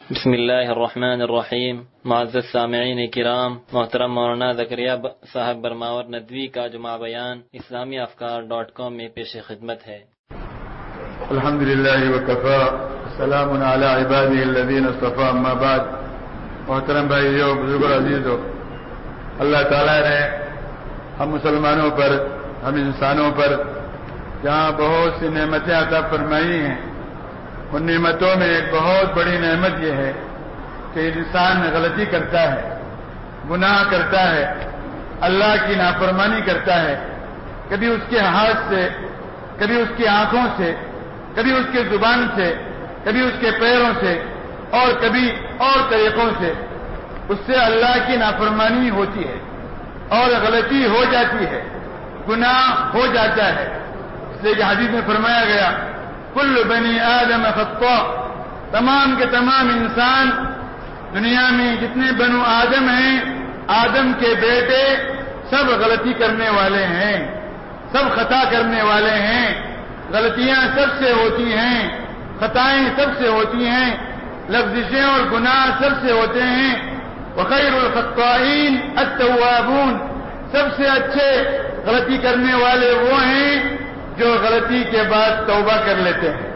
بسم اللہ الرحمن الرحیم۔ معزز سامعین کرام، محترم مولانا زکریا صاحب برماور ندوی کا جمعہ بیان اسلامیافکار.com میں پیش خدمت ہے۔ الحمدللہ وکفا، سلام علی عبادہ الذین اصطفی، اما بعد۔ محترم بھائیو، بزرگوں، عزیزو، اللہ تعالیٰ نے ہم مسلمانوں پر، ہم انسانوں پر جہاں بہت سی نعمتیں عطا فرمائی ہیں، ان نعمتوں میں ایک بہت بڑی نعمت یہ ہے کہ انسان غلطی کرتا ہے، گناہ کرتا ہے، اللہ کی نافرمانی کرتا ہے، کبھی اس کے ہاتھ سے، کبھی اس کی آنکھوں سے، کبھی اس کے زبان سے، کبھی اس کے پیروں سے، اور کبھی اور طریقوں سے اس سے اللہ کی نافرمانی ہوتی ہے اور غلطی ہو جاتی ہے، گناہ ہو جاتا ہے۔ اس لیے کہ حدیث میں فرمایا گیا، کل بنی آدم خطاء، تمام کے تمام انسان، دنیا میں جتنے بنو آدم ہیں، آدم کے بیٹے، سب غلطی کرنے والے ہیں، سب خطا کرنے والے ہیں، غلطیاں سب سے ہوتی ہیں، خطائیں سب سے ہوتی ہیں، لفظشیں اور گناہ سب سے ہوتے ہیں۔ وخیر الخطائین التوابون، سب سے اچھے غلطی کرنے والے وہ ہیں جو غلطی کے بعد توبہ کر لیتے ہیں۔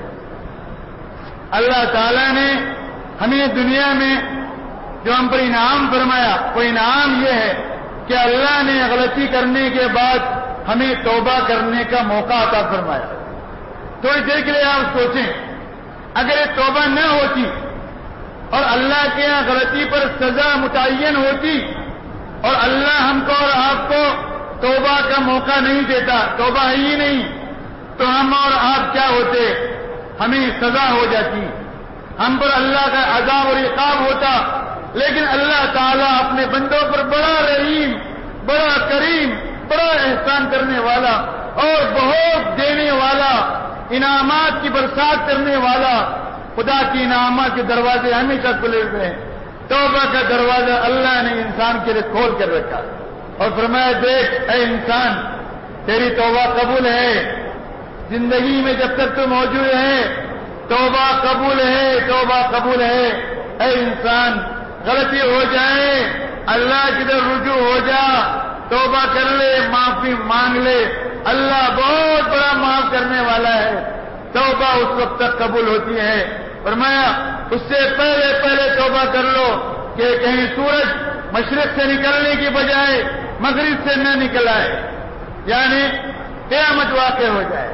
اللہ تعالیٰ نے ہمیں دنیا میں جو ہم پر انعام فرمایا، وہ انعام یہ ہے کہ اللہ نے غلطی کرنے کے بعد ہمیں توبہ کرنے کا موقع عطا فرمایا۔ تھوڑی دیر کے لیے آپ سوچیں، اگر یہ توبہ نہ ہوتی اور اللہ کے یہاں غلطی پر سزا متعین ہوتی اور اللہ ہم کو اور آپ کو توبہ کا موقع نہیں دیتا، توبہ ہی نہیں، تو ہم اور آپ کیا ہوتے؟ ہمیں سزا ہو جاتی، ہم پر اللہ کا عذاب اور عقاب ہوتا۔ لیکن اللہ تعالیٰ اپنے بندوں پر بڑا رحیم، بڑا کریم، بڑا احسان کرنے والا اور بہت دینے والا، انعامات کی برسات کرنے والا، خدا کی انعامات کے دروازے ہمیشہ کھلے ہوئے ہیں۔ توبہ کا دروازہ اللہ نے انسان کے لیے کھول کر رکھا اور فرمایا، دیکھ اے انسان، تیری توبہ قبول ہے، زندگی میں جب تک تو موجود ہے توبہ قبول ہے، توبہ قبول ہے۔ اے انسان، غلطی ہو جائے اللہ کی طرف رجوع ہو جا، توبہ کر لے، معافی مانگ لے، اللہ بہت بڑا معاف کرنے والا ہے۔ توبہ اس وقت تک قبول ہوتی ہے، فرمایا اس سے پہلے پہلے توبہ کر لو کہ کہیں سورج مشرق سے نکلنے کی بجائے مغرب سے نہ نکل آئے، یعنی قیامت واقع ہو جائے۔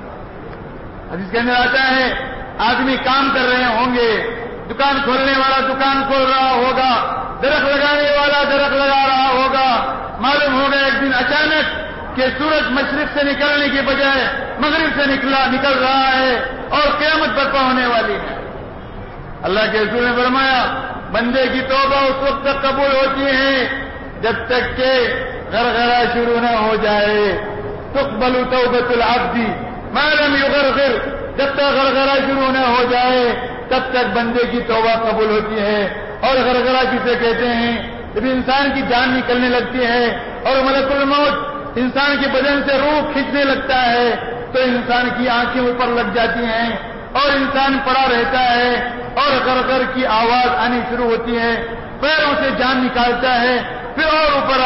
حدیث کے اندر آتا ہے، آدمی کام کر رہے ہوں گے، دکان کھولنے والا دکان کھول رہا ہوگا، درخت لگانے والا درخت لگا رہا ہوگا، معلوم ہوگا ایک دن اچانک کہ سورج مشرق سے نکلنے کی بجائے مغرب سے نکل رہا ہے اور قیامت برپا ہونے والی ہے۔ اللہ کے رسول نے فرمایا، بندے کی توبہ اس وقت تک قبول ہوتی ہے جب تک کہ غرغرہ شروع نہ ہو جائے۔ تقبل توبۃ العبد ما لم یغرغر، جب تک غرغرہ شروع نہ ہو جائے تب تک بندے کی توبہ قبول ہوتی ہے۔ اور غرغرہ کسے کہتے ہیں؟ جب انسان کی جان نکلنے لگتی ہے اور ملک الموت انسان کے بدن سے روح کھینچنے لگتا ہے تو انسان کی آنکھیں اوپر لگ جاتی ہیں اور انسان پڑا رہتا ہے اور غرغر کی آواز آنی شروع ہوتی ہے، پیروں سے جان نکالتا ہے، پھر اور اوپر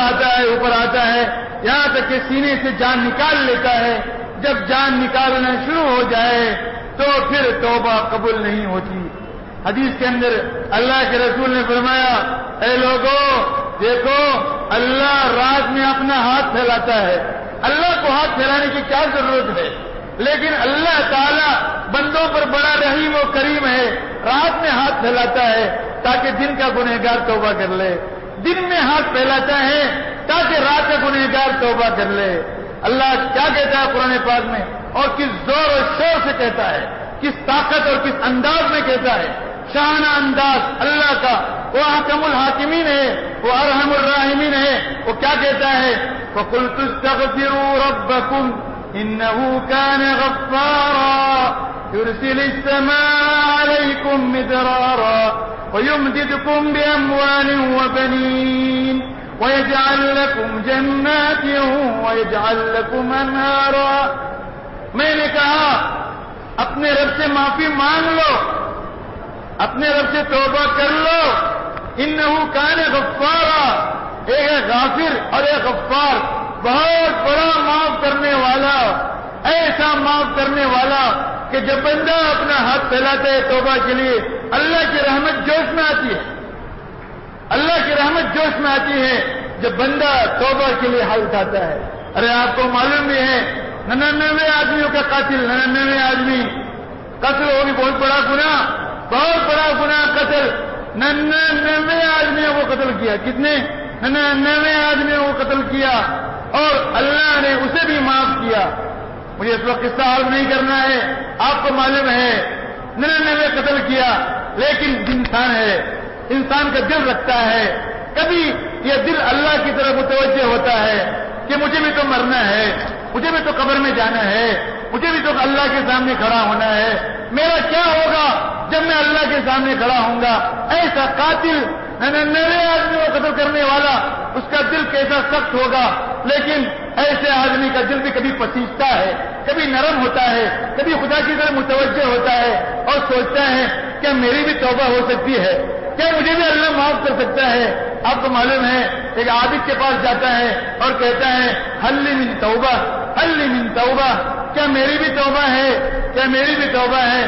آتا ہے یہاں تک کہ سینے سے جان نکال لیتا ہے۔ جب جان نکالنا شروع ہو جائے تو پھر توبہ قبول نہیں ہوتی۔ حدیث کے اندر اللہ کے رسول نے فرمایا، اے لوگوں دیکھو، اللہ رات میں اپنا ہاتھ پھیلاتا ہے۔ اللہ کو ہاتھ پھیلانے کی کیا ضرورت ہے؟ لیکن اللہ تعالیٰ بندوں پر بڑا رحیم و کریم ہے، رات میں ہاتھ پھیلاتا ہے تاکہ دن کا گنہگار توبہ کر لے، دن میں ہاتھ پھیلاتا ہے تاکہ رات کا گنہگار توبہ کر لے۔ اللہ کیا کہتا ہے قرآن پاک میں، اور کس زور و شور سے کہتا ہے، کس طاقت اور کس انداز میں کہتا ہے، شانہ انداز اللہ کا، وہ حکم الحاکمین ہے، وہ ارحم الراحمین ہے۔ وہ کیا کہتا ہے، فَقُلْتُ اسْتَغْفِرُوا رَبَّكُمْ إِنَّهُ كَانَ غَفَّارًا يُرْسِلِ السَّمَاءَ عَلَيْكُمْ مِدْرَارًا وَيُمْدِدْكُمْ بِأَمْوَالٍ وَبَنِينَ وَيَجْعَلْ لَكُمْ جَنَّاتٍ وَيَجْعَلْ لَكُمْ أَنْهَارًا۔ میں نے کہا اپنے رب سے معافی مانگ لو، اپنے رب سے توبہ کر لو، انہو کان غفارا، ایک ہے غافر اور ایک غفار، بہت بڑا معاف کرنے والا، ایسا معاف کرنے والا کہ جب بندہ اپنا ہاتھ پھیلاتا ہے توبہ کے لیے اللہ کی رحمت جوش میں آتی ہے، اللہ کی رحمت جوش میں آتی ہے جب بندہ توبہ کے لیے ہاتھ اٹھاتا ہے۔ ارے آپ کو معلوم بھی ہے 99 آدمیوں کا قاتل، 99 آدمی قتل ہوگی، بہت بڑا گناہ، بہت بڑا گناہ قتل، 99 آدمیوں کو قتل کیا، کتنے؟ 99 آدمیوں کو قتل کیا، اور اللہ نے اسے بھی معاف کیا۔ مجھے اس وقت قصہ عرض نہیں کرنا ہے، آپ کو معلوم ہے 99 قتل کیا، لیکن انسان ہے، انسان کا دل رکھتا ہے، کبھی یہ دل اللہ کی طرف متوجہ ہوتا ہے کہ مجھے بھی تو مرنا ہے، مجھے بھی تو قبر میں جانا ہے، مجھے بھی تو اللہ کے سامنے کھڑا ہونا ہے، میرا کیا ہوگا جب میں اللہ کے سامنے کھڑا ہوں گا؟ ایسا قاتل 99 آدمیوں کو قتل کرنے والا، اس کا دل کیسا سخت ہوگا، لیکن ایسے آدمی کا دل بھی کبھی پسیجتا ہے، کبھی نرم ہوتا ہے، کبھی خدا کی طرف متوجہ ہوتا ہے اور سوچتا ہے کیا میری بھی توبہ ہو سکتی ہے، کیا مجھے بھی اللہ معاف کر سکتا ہے؟ آپ کو معلوم ہے ایک عابد کے پاس جاتا ہے اور کہتا ہے حل من توبہ، حل من توبہ، کیا میری بھی توبہ ہے، کیا میری بھی توبہ ہے؟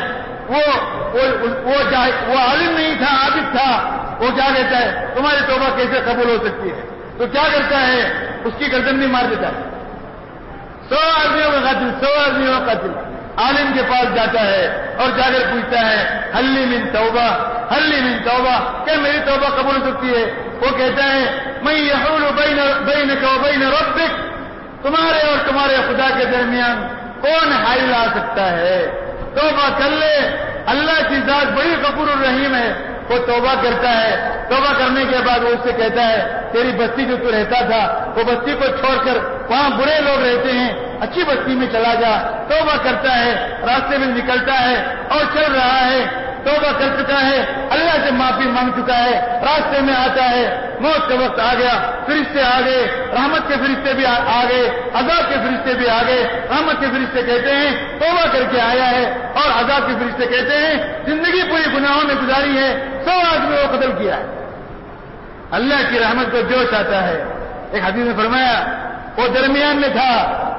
وہ عالم نہیں تھا، عابد تھا، وہ کیا کہتا ہے تمہاری توبہ کیسے قبول ہو سکتی ہے؟ تو کیا کرتا ہے اس کی گردن بھی مار دیتا ہے۔ 100 آدمیوں کا قاتل، 100 آدمیوں کا قاتل عالم کے پاس جاتا ہے اور جا کر پوچھتا ہے حل من توبہ، حل من توبہ، کیا میری توبہ قبول ہو سکتی ہے؟ وہ کہتا ہے من یحول بینک و بین ربک، تمہارے اور تمہارے خدا کے درمیان کون حائل لا سکتا ہے؟ توبہ کر لے، اللہ کی ذات بڑی غفور الرحیم ہے۔ وہ توبہ کرتا ہے، توبہ کرنے کے بعد وہ اس سے کہتا ہے تیری بستی جو تو رہتا تھا وہ بستی کو چھوڑ کر وہاں برے لوگ رہتے ہیں، اچھی بستی میں چلا جا۔ توبہ کرتا ہے، راستے میں نکلتا ہے اور چل رہا ہے، توبہ کر چکا ہے، اللہ سے معافی مانگ چکا ہے، راستے میں آتا ہے، موت کا وقت آ گیا، فرشتے آ گئے، رحمت کے فرشتے بھی آ گئے، عذاب کے فرشتے بھی آ گئے۔ رحمت کے فرشتے کہتے ہیں توبہ کر کے آیا ہے، اور عذاب کے فرشتے کہتے ہیں زندگی پوری گناہوں میں گزاری ہے، 100 آدمیوں کو قتل کیا ہے۔ اللہ کی رحمت کو جوش آتا ہے۔ ایک حدیث میں فرمایا وہ درمیان میں تھا،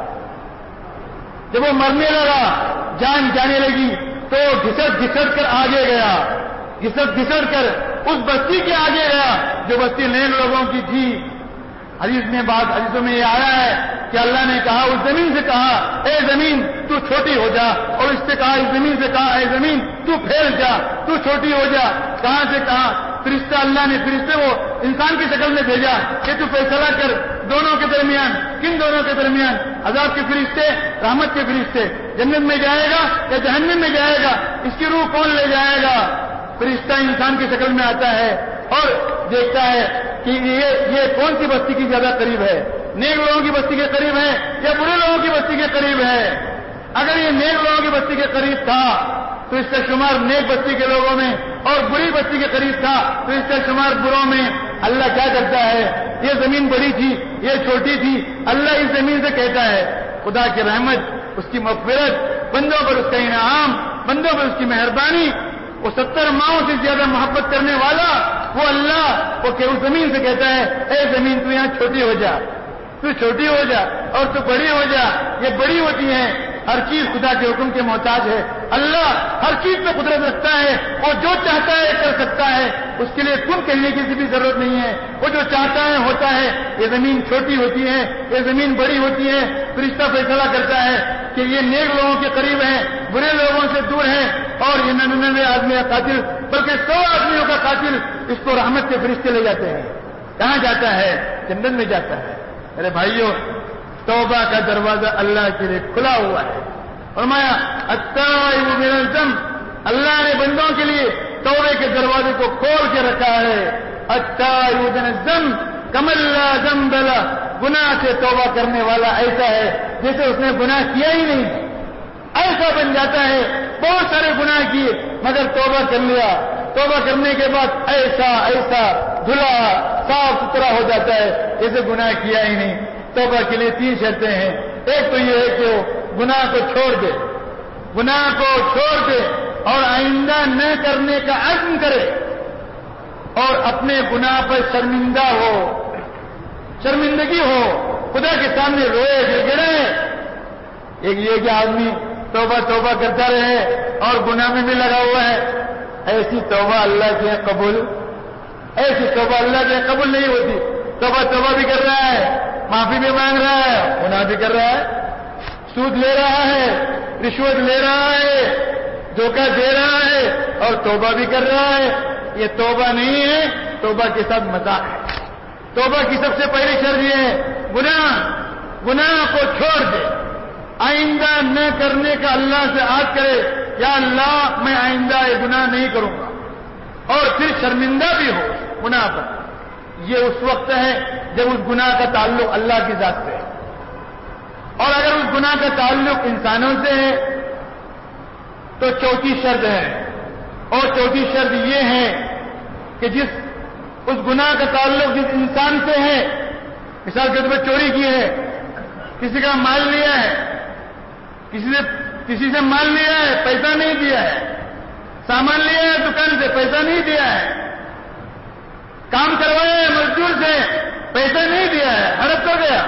جب وہ مرنے لگا، جان جانے لگی تو گھسٹ کر آگے گیا، گھسٹ کر اس بستی کے آگے گیا جو بستی نیک لوگوں کی تھی۔ حدیثوں میں یہ آیا ہے کہ اللہ نے کہا اس زمین سے کہا اے زمین تو چھوٹی ہو جا، اور اس سے کہا اس زمین سے کہا اے زمین تو پھیل جا، تو چھوٹی ہو جا۔ کہاں سے کہا؟ فرشتہ، اللہ نے فرشتے وہ انسان کی شکل میں بھیجا کہ تو فیصلہ کر دونوں کے درمیان۔ کن دونوں کے درمیان؟ عذاب کے فرشتے، رحمت کے فرشتے۔ جنت میں جائے گا یا جہنم میں جائے گا، اس کی روح کون لے جائے گا؟ فرشتہ انسان کی شکل میں آتا ہے اور دیکھتا ہے کہ یہ کون سی بستی کی زیادہ قریب ہے، نیک لوگوں کی بستی کے قریب ہے یا برے لوگوں کی بستی کے قریب ہے۔ اگر یہ نیک لوگوں کی بستی کے قریب تھا تو اس کا شمار نیک بستی کے لوگوں میں، اور بری بستی کے قریب تھا تو اس کا شمار بروں میں۔ اللہ کیا کرتا ہے؟ یہ زمین بڑی تھی، یہ چھوٹی تھی، اللہ اس زمین سے کہتا ہے خدا کی رحمت، اس کی مغفرت، بندوں پر اس کا انعام، بندوں پر اس کی مہربانی، وہ 70 ماؤں سے زیادہ محبت کرنے والا وہ اللہ، وہ کہ اس زمین سے کہتا ہے اے زمین تو یہاں چھوٹی ہو جا، تو چھوٹی ہو جا اور تو بڑی ہو جا۔ یہ بڑی ہوتی ہیں، ہر چیز خدا کے حکم کے محتاج ہے۔ اللہ ہر چیز پہ قدرت رکھتا ہے، وہ جو چاہتا ہے کر سکتا ہے، اس کے لیے کن کہنے کی بھی ضرورت نہیں ہے، وہ جو چاہتا ہے ہوتا ہے۔ یہ زمین چھوٹی ہوتی ہے، یہ زمین بڑی ہوتی ہے، فرشتہ فیصلہ کرتا ہے کہ یہ نیک لوگوں کے قریب ہے، برے لوگوں سے دور ہے، اور یہ 99 آدمی کا قاتل بلکہ 100 آدمیوں کا قاتل، اس کو رحمت کے فرشتے لے جاتے ہیں۔ کہاں جاتا ہے؟ جنت میں جاتا ہے۔ میرے بھائیوں، توبہ کا دروازہ اللہ کے لیے کھلا ہوا ہے۔ فرمایا التائب من الذنب، اللہ نے بندوں کے لیے توبے کے دروازے کو کھول کے رکھا ہے۔ التائب من الذنب کمن لا ذنب له، گناہ سے توبہ کرنے والا ایسا ہے جیسے اس نے گناہ کیا ہی نہیں، ایسا بن جاتا ہے۔ بہت سارے گناہ کیے مگر توبہ کر لیا، توبہ کرنے کے بعد ایسا دھلا صاف ستھرا ہو جاتا ہے جیسے گناہ کیا ہی نہیں۔ توبہ کے لیے 3 شرطیں ہیں۔ ایک تو یہ ہے کہ وہ گناہ کو چھوڑ دے، گناہ کو چھوڑ دے، اور آئندہ نہ کرنے کا عزم کرے اور اپنے گناہ پر شرمندہ ہو، شرمندگی ہو، خدا کے سامنے روئے گڑے. ایک یہ کہ آدمی توبہ توبہ کرتا رہے اور گناہ میں بھی لگا ہوا ہے، ایسی توبہ اللہ کے قبول، ایسی توبہ اللہ کے قبول نہیں ہوتی. توبہ توبہ بھی کر رہا ہے، معافی بھی مانگ رہا ہے، گناہ بھی کر رہا ہے، سود لے رہا ہے، رشوت لے رہا ہے، دھوکہ دے رہا ہے اور توبہ بھی کر رہا ہے. یہ توبہ نہیں ہے، توبہ کے ساتھ مذاق ہے. توبہ کی سب سے پہلی شرط یہ ہے گناہ کو چھوڑ دے، آئندہ نہ کرنے کا اللہ سے عہد کرے، یا اللہ میں آئندہ یہ گناہ نہیں کروں گا، اور پھر شرمندہ بھی ہو گناہ پر. یہ اس وقت ہے جب اس گناہ کا تعلق اللہ کی ذات سے ہے. اور اگر اس گناہ کا تعلق انسانوں سے ہے تو چوتھی شرط ہے، اور چوتھی شرط یہ ہے کہ اس گناہ کا تعلق جس انسان سے ہے، مثال کے طور پر چوری کی ہے، کسی کا مال لیا ہے، کسی سے مال لیا ہے، پیسہ نہیں دیا ہے، سامان لیا ہے دکان سے، پیسہ نہیں دیا ہے، کام کروایا ہے مزدور سے، پیسہ نہیں دیا ہے، ہڑپ ہو گیا.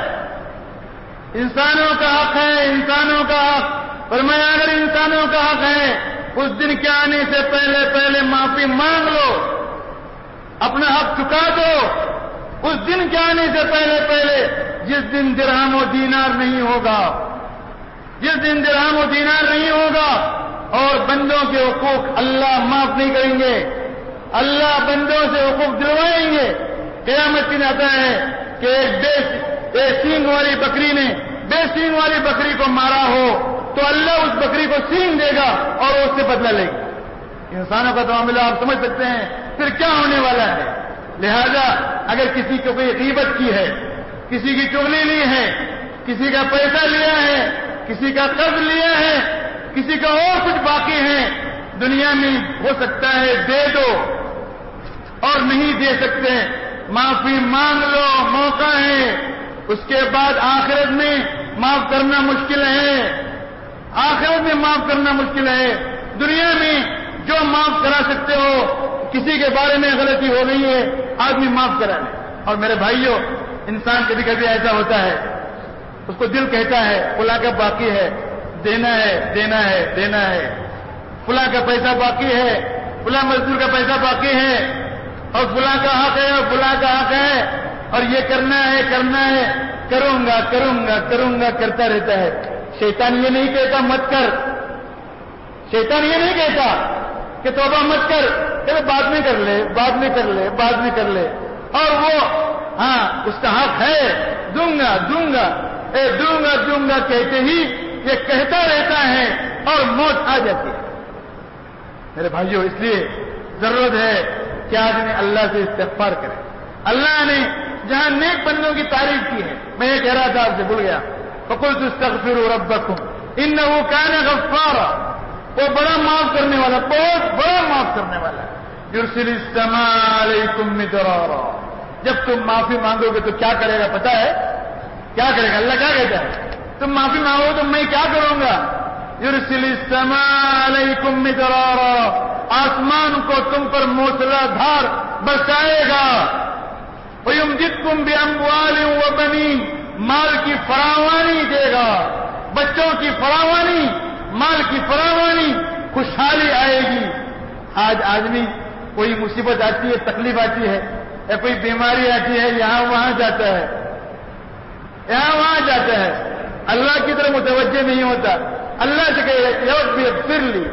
انسانوں کا حق ہے، انسانوں کا حق. فرمایا اگر انسانوں کا حق ہے اس دن کے آنے سے پہلے معافی مانگ لو، اپنا حق چکا دو. اس دن کے آنے سے پہلے جس دن درہم و دینار نہیں ہوگا، جس دن درہم و دینار نہیں ہوگا اور بندوں کے حقوق اللہ معاف نہیں کریں گے، اللہ بندوں سے حقوق دلوائیں گے. قیامت کی آتا ہے کہ ایک سینگ والی بکری نے بے سینگ والی بکری کو مارا ہو تو اللہ اس بکری کو سینگ دے گا اور اس سے بدلہ لے گا. انسانوں کا معاملہ آپ سمجھ سکتے ہیں پھر کیا ہونے والا ہے. لہذا اگر کسی کو کوئی غیبت کی ہے، کسی کی چغلی لی ہے، کسی کا پیسہ لیا ہے، کسی کا قرض لیا ہے، کسی کا اور کچھ باقی ہے، دنیا میں ہو سکتا ہے دے دو، اور نہیں دے سکتے معافی مانگ لو، موقع ہے. اس کے بعد آخرت میں معاف کرنا مشکل ہے، آخرت میں معاف کرنا مشکل ہے. دنیا میں جو معاف کرا سکتے ہو، کسی کے بارے میں غلطی ہو گئی ہے آدمی معاف کرا لے. اور میرے بھائیوں، انسان کبھی کبھی ایسا ہوتا ہے اس کو دل کہتا ہے فلاں کا باقی ہے، دینا ہے دینا ہے دینا ہے، فلاں کا پیسہ باقی ہے، فلاں مزدور کا پیسہ باقی ہے، اور فلاں کا حق ہے اور فلاں کا حق ہے، اور یہ کرنا ہے کروں گا کرتا رہتا ہے. شیطان یہ نہیں کہتا مت کر، شیطان یہ نہیں کہتا کہ توبہ مت کر، کہ بعد میں کر لے، اور وہ اس کا حق ہے دوں گا کہتے ہی یہ کہتا رہتا ہے اور موت آ جاتی ہے. میرے بھائیوں، اس لیے ضرورت ہے کہ آدمی اللہ سے استغفار کرے. اللہ نے جہاں نیک بندوں کی تعریف کی ہے، میں یہ کہہ رہا تھا آپ سے بھول گیا، فقلت استغفروا ربکم انہ کان غفارا، وہ بڑا معاف کرنے والا، بہت بڑا معاف کرنے والا. یرسل السماء علیکم مدرارا، جب تم معافی مانگو گے تو کیا کرے گا پتا ہے؟ کیا کرے گا؟ اللہ کیا کہتا ہے؟ تم معافی مانگو تو میں کیا کروں گا؟ یرسل السماء علیکم مدرارا، آسمان کو تم پر موسلا دھار برسائے گا. وَيُمْدِدْكُمْ بِأَمْوَالٍ وَبَنِينَ، مال کی فراوانی دے گا، بچوں کی فراوانی، مال کی فراوانی، خوشحالی آئے گی. آج آدمی کوئی مصیبت آتی ہے، تکلیف آتی ہے، یا کوئی بیماری آتی ہے، یہاں وہاں جاتا ہے، اللہ کی طرف متوجہ نہیں ہوتا. اللہ سے کہے رب اغفر لی،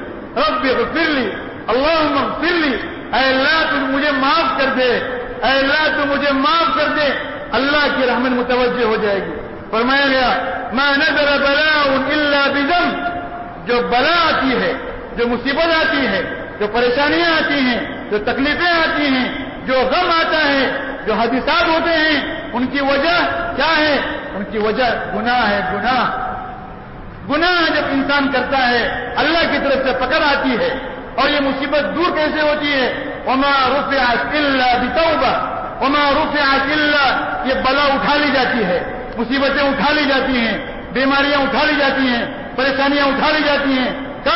اللہم اغفر لی، اے اللہ تو مجھے معاف کر دے، اے اللہ تو مجھے معاف کر دے. اللہ کی رحمت متوجہ ہو جائے گی. فرمایا گیا ما نزل بلاء الا بذنب، جو بلا آتی ہے، جو مصیبت آتی ہے، جو پریشانیاں آتی ہیں، جو تکلیفیں آتی ہیں، جو غم آتا ہے، جو حادثات ہوتے ہیں، ان کی وجہ کیا ہے؟ ان کی وجہ گناہ ہے. گناہ جب انسان کرتا ہے اللہ کی طرف سے پکڑ آتی ہے. اور یہ مصیبت دور کیسے ہوتی ہے؟ وما رفعت الا بتوبہ، وما رفعت الا، یہ بلا اٹھا لی جاتی ہے، مصیبتیں اٹھا لی جاتی ہیں، بیماریاں اٹھا لی جاتی ہیں، پریشانیاں اٹھا لی جاتی ہیں. کب؟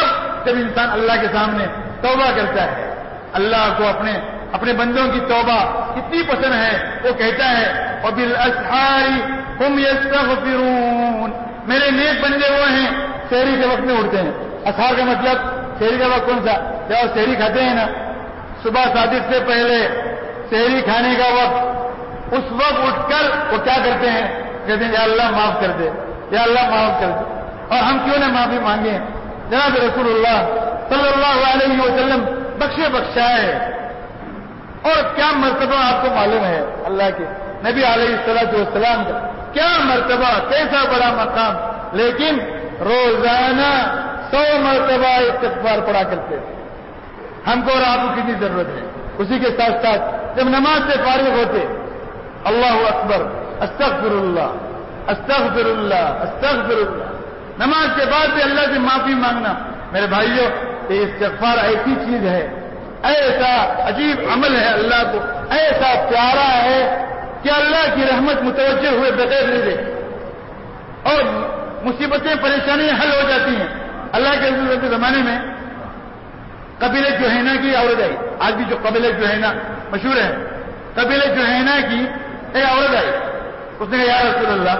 جب انسان اللہ کے سامنے توبہ کرتا ہے، اللہ کو اپنے بندوں کی توبہ کتنی پسند ہے، وہ کہتا ہے وَبِالْأَسْحَارِ هُمْ يَسْتَغْفِرُونَ، میرے نیک بندے وہ ہیں سحری کے وقت میں اٹھتے ہیں۔ اسحار کا مطلب سحری کا وقت کون سا؟ جب آپ سحری کھاتے ہیں نا، صبح صادق سے پہلے سحری کھانے کا وقت، اس وقت اٹھ کر وہ کیا کرتے ہیں؟ کہتے ہیں یا اللہ معاف کر دے، یا اللہ معاف کر دے۔ اور ہم کیوں نہ معافی مانگیں؟ جناب رسول اللہ صلی اللہ علیہ وسلم بخشے بخشائے، اور کیا مرتبہ آپ کو معلوم ہے اللہ کے نبی علیہ السلام کا کیا مرتبہ، کیسا بڑا مقام، لیکن روزانہ 100 مرتبہ استغفار پڑھا کرتے۔ ہم کو اور آپ کو کتنی ضرورت ہے؟ اسی کے ساتھ ساتھ جب نماز سے فارغ ہوتے، اللہ اکبر، استغفر اللہ، استغفر اللہ، استغفر اللہ، نماز کے بعد بھی اللہ سے معافی مانگنا۔ میرے بھائیوں، یہ استغفار ایسی چیز ہے، ایسا عجیب عمل ہے، اللہ کو ایسا پیارا ہے کہ اللہ کی رحمت متوجہ ہوئے بغیر نہیں رہے، اور مصیبتیں پریشانیاں حل ہو جاتی ہیں۔ اللہ کے رسول کے زمانے میں قبیلہ جوہینہ کی عورت آئی، آج بھی جو قبیلہ جوہینہ مشہور ہے، قبیلہ جوہینہ کی ایک عورت آئی، اس نے کہا یا رسول اللہ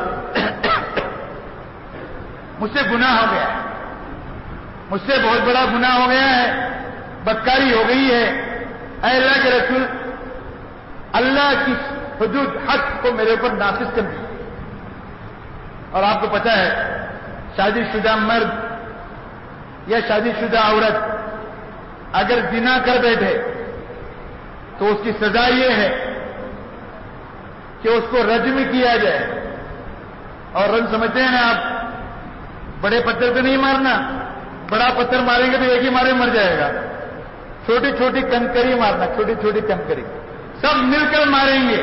مجھ سے گناہ ہو گیا ہے، مجھ سے بہت بڑا گناہ ہو گیا ہے، بدکاری ہو گئی ہے، اے اللہ کے رسول اللہ کی حدود حق کو میرے اوپر نافذ کر دی۔ اور آپ کو پتا ہے شادی شدہ مرد یا شادی شدہ عورت اگر زنا کر بیٹھے تو اس کی سزا یہ ہے کہ اس کو رجم کیا جائے۔ اور رجم سمجھتے ہیں نا آپ، بڑے پتھر پہ نہیں مارنا، بڑا پتھر ماریں گے تو ایک ہی مارے مر جائے گا، چھوٹی چھوٹی کنکری مارنا، چھوٹی چھوٹی کنکری سب مل کر ماریں گے،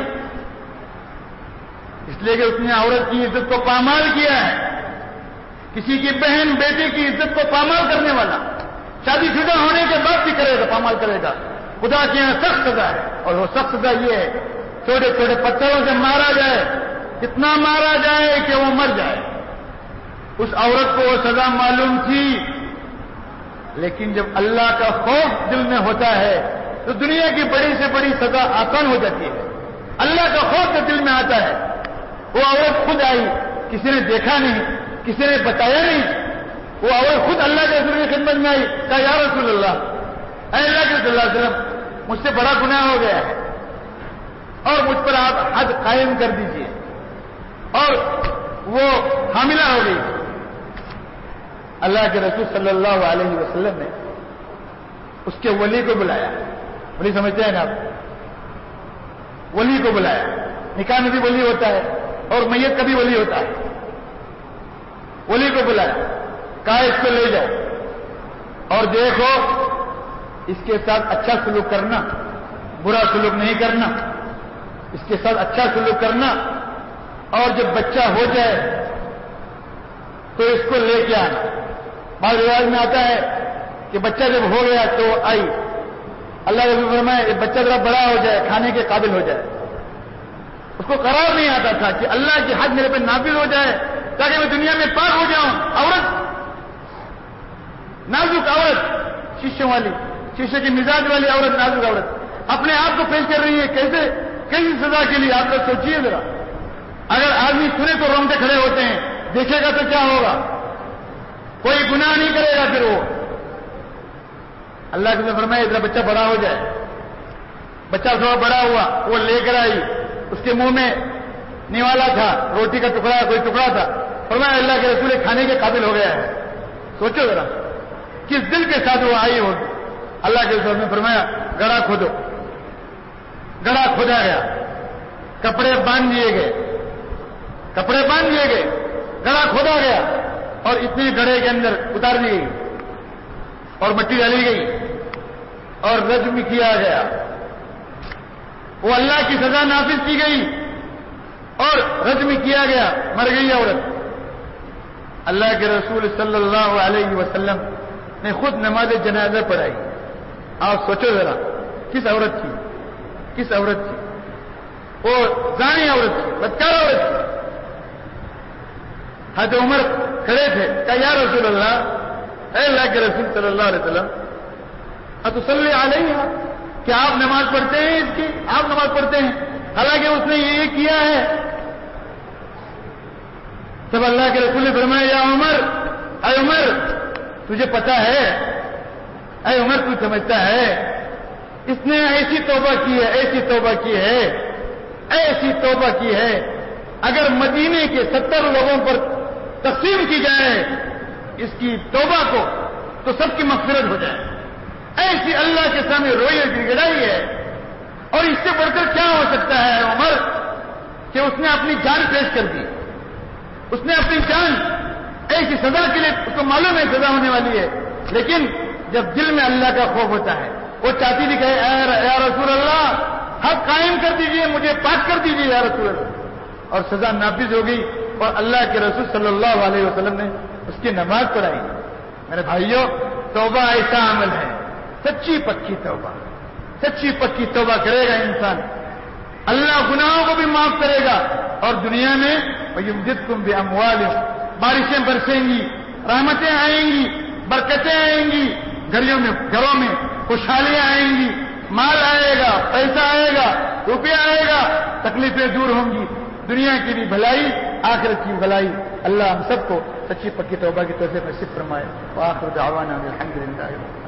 اس لیے کہ اس نے عورت کی عزت کو پامال کیا ہے، کسی کی بہن بیٹی کی عزت کو پامال کرنے والا شادی شدہ ہونے کے بعد بھی کرے گا، پامال کرے گا، خدا کے یہاں سخت سزا ہے۔ اور وہ سخت سزا یہ ہے چھوٹے چھوٹے پتھروں سے مارا جائے، اتنا مارا جائے کہ وہ مر جائے۔ اس عورت کو وہ سزا معلوم تھی، لیکن جب اللہ کا خوف دل میں ہوتا ہے تو دنیا کی بڑی سے بڑی سزا آسان ہو جاتی ہے۔ اللہ کا خوف جب دل میں آتا ہے، وہ عورت خود آئی، کسی نے دیکھا نہیں، کسی نے بتایا نہیں، وہ عورت خود اللہ کے رسول کی خدمت میں آئی، کہا یا رسول اللہ، اے اللہ کے صلی اللہ علیہ وسلم مجھ سے بڑا گناہ ہو گیا ہے اور مجھ پر آپ حد قائم کر دیجئے۔ اور وہ حاملہ ہو گئی۔ اللہ کے رسول صلی اللہ علیہ وسلم نے اس کے ولی کو بلایا، ولی سمجھتے ہیں نا آپ، ولی کو بلایا، نکاح میں بھی ولی ہوتا ہے اور میت کا بھی ولی ہوتا ہے۔ ولی کو بلایا، کہا اس کو لے جاؤ اور دیکھو اس کے ساتھ اچھا سلوک کرنا، برا سلوک نہیں کرنا، اس کے ساتھ اچھا سلوک کرنا، اور جب بچہ ہو جائے تو اس کو لے کے آنا۔ بعض رواج میں آتا ہے کہ بچہ جب ہو گیا تو آئی، اللہ کے رسول فرمایا یہ بچہ ذرا بڑا ہو جائے، کھانے کے قابل ہو جائے۔ اس کو قرار نہیں آتا تھا کہ اللہ کی حد میرے پہ نافذ ہو جائے تاکہ میں دنیا میں پاک ہو جاؤں۔ عورت، نازک عورت، شیشے والی، شیشے کی مزاج والی عورت، نازک عورت اپنے آپ کو پیش کر رہی ہے، کیسی سزا کے لیے؟ آپ لوگ سوچیے ذرا، اگر آدمی سنے تو رونگٹے کھڑے ہوتے ہیں، دیکھے گا تو کیا ہوگا؟ کوئی گناہ نہیں کرے گا پھر وہ۔ اللہ کے نے فرمایا ذرا بچہ بڑا ہو جائے۔ بچہ تھوڑا بڑا ہوا، وہ لے کر آئی، اس کے منہ میں نوالا تھا، روٹی کا ٹکڑا، کوئی ٹکڑا تھا، فرمایا اللہ کے رسول کھانے کے قابل ہو گیا ہے۔ سوچو ذرا کس دل کے ساتھ وہ آئی ہوگی۔ اللہ کے رسول نے فرمایا گڑھا کھودو۔ گڑھا کھودا گیا، کپڑے باندھ دیے گئے، گڑھا کھودا گیا اور اتنے گڑھے کے اندر اتار دی گئی اور مٹی ڈالی گئی اور رجم کیا گیا۔ وہ اللہ کی سزا نافذ کی گئی اور رجم کیا گیا، مر گئی عورت۔ اللہ کے رسول صلی اللہ علیہ وسلم نے خود نماز جنازہ پڑھائی۔ آپ سوچو ذرا کس عورت تھی، وہ زانی عورت تھی، بدکار عورت تھی۔ حضرت عمر کھڑے تھے، کہا یا رسول اللہ اے اللہ کے رسول صلی اللہ علیہ وسلم اتصلی علیہا، کیا آپ نماز پڑھتے ہیں اس کی؟ آپ نماز پڑھتے ہیں، حالانکہ اس نے یہ کیا ہے۔ تب اللہ کے رسول نے فرمایا یا عمر، اے عمر تجھے پتا ہے، اے عمر تو سمجھتا ہے اس نے ایسی توبہ کی ہے، ایسی توبہ کی ہے، ایسی توبہ کی ہے، اگر مدینے کے 70 لوگوں پر تقسیم کی جائے اس کی توبہ کو تو سب کی مغفرت ہو جائے۔ ایسی اللہ کے سامنے روئی گڑ گڑائی ہے، اور اس سے بڑھ کر کیا ہو سکتا ہے عمر کہ اس نے اپنی جان پیش کر دی، اس نے اپنی جان ایسی سزا کے لیے، اس کو معلوم ہے سزا ہونے والی ہے، لیکن جب دل میں اللہ کا خوف ہوتا ہے وہ چاہتی تھی کہ یا رسول اللہ حق قائم کر دیجئے، مجھے پاک کر دیجئے یا رسول اللہ، اور سزا نافذ ہو گئی اور اللہ کے رسول صلی اللہ علیہ وسلم نے اس کی نماز پڑھائی۔ میرے بھائیوں، توبہ ایسا عمل ہے، سچی پکی توبہ، سچی پکی توبہ کرے گا انسان، اللہ گناہوں کو بھی معاف کرے گا، اور دنیا میں وَيُمْدِدْكُمْ بِأَمْوَالٍ، بارشیں برسیں گی، رحمتیں آئیں گی، برکتیں آئیں گی، گھروں میں خوشحالیاں آئیں گی، مال آئے گا، پیسہ آئے گا، روپیہ آئے گا، تکلیفیں دور ہوں گی، دنیا کی بھی بھلائی، آخرت کی بھلائی۔ اللہ ہم سب کو سچی پکی توبہ کی توفیق نصیب فرمائے۔ وآخر دعوانا الحمدللہ۔